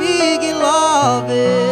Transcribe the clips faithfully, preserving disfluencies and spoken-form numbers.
Big Love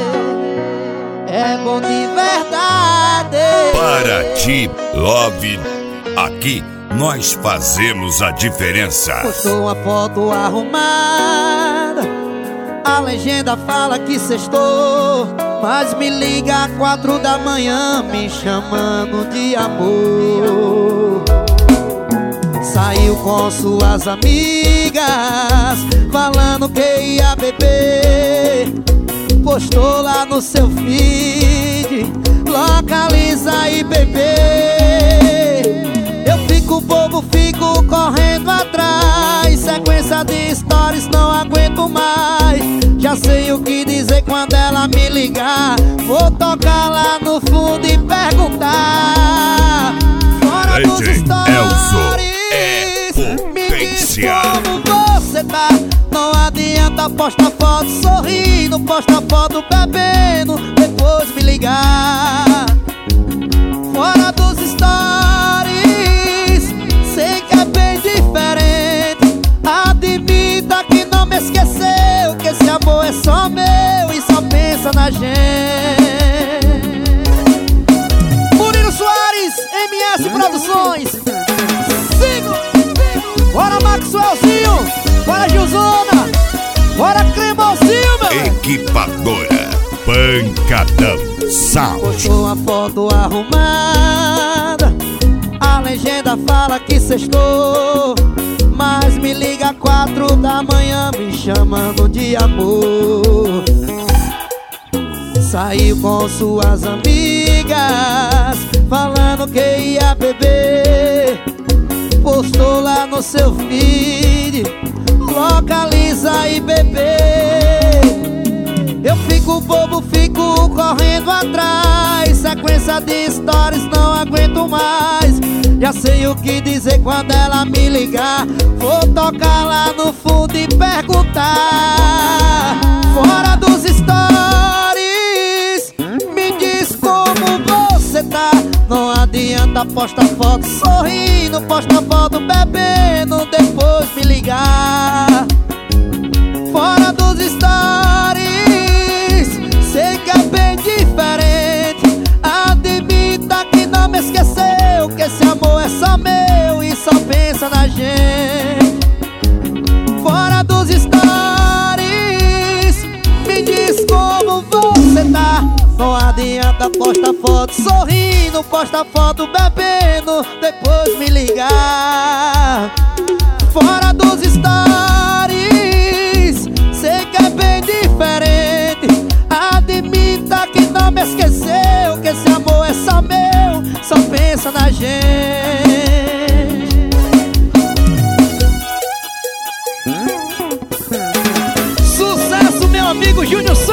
é bom de verdade. Paraty Love, aqui nós fazemos a diferença. Postou uma foto arrumada, a legenda fala que sextou, mas me liga às quatro da manhã me chamando de amor. Saiu com suas amigas, falando que ia beber. Postou lá no seu feed, localiza aí, bebê. Eu fico bobo, fico correndo atrás, sequência de stories, não aguento mais. Já sei o que dizer quando ela me ligar. Vou tocar lá no fundo e perguntar. Fora dos stories, me diz como você tá. Não adianta postar foto sorrindo, posta foto bebendo, depois me ligar. Fora dos stories, sei que é bem diferente. Admita que não me esqueceu, que esse amor é só meu e só pensa na gente. Murilo Soares, M S Produções. Sigo. Bora Maxwellzinho, bora Gilzona, bora Cremosinho, meu. Equipadora Pancadão Sound. Postou uma foto arrumada, a legenda fala que sextou, mas me liga às quatro da manhã me chamando de amor. Saiu com suas amigas, falando que ia beber. Postou lá no seu feed, localiza aí, bebê. Eu fico bobo, fico correndo atrás, sequência de stories, não aguento mais. Já sei o que dizer quando ela me ligar. Vou tocar lá no fundo e perguntar. Fora dos stories, me diz como você tá. Não adianta postar foto sorrindo, posta foto bebendo, depois me ligar. Fora dos stories, sei que é bem diferente. Admita que não me esqueceu, que esse amor é só meu e só pensa na gente. Fora dos stories, me diz como você tá. Não adianta postar foto sorrindo, posta foto bebendo, depois me ligar. Fora dos stories, sei que é bem diferente. Admita que não me esqueceu, que esse amor é só meu, só pensa na gente. Sucesso, meu amigo Júnior